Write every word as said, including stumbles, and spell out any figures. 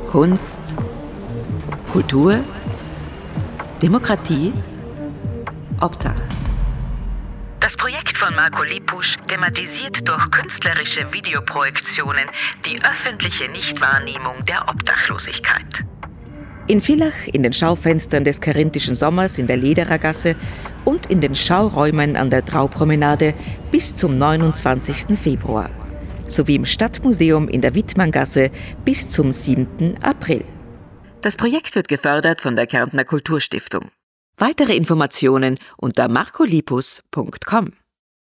Kunst, Kultur, Demokratie, Obdach. Das Projekt von Marco Lipusch thematisiert durch künstlerische Videoprojektionen die öffentliche Nichtwahrnehmung der Obdachlosigkeit. In Villach, in den Schaufenstern des Karinthischen Sommers in der Lederergasse und in den Schauräumen an der Traupromenade bis zum neunundzwanzigsten Februar. Sowie im Stadtmuseum in der Wittmanngasse bis zum siebten April. Das Projekt wird gefördert von der Kärntner Kulturstiftung. Weitere Informationen unter marcolipus punkt com.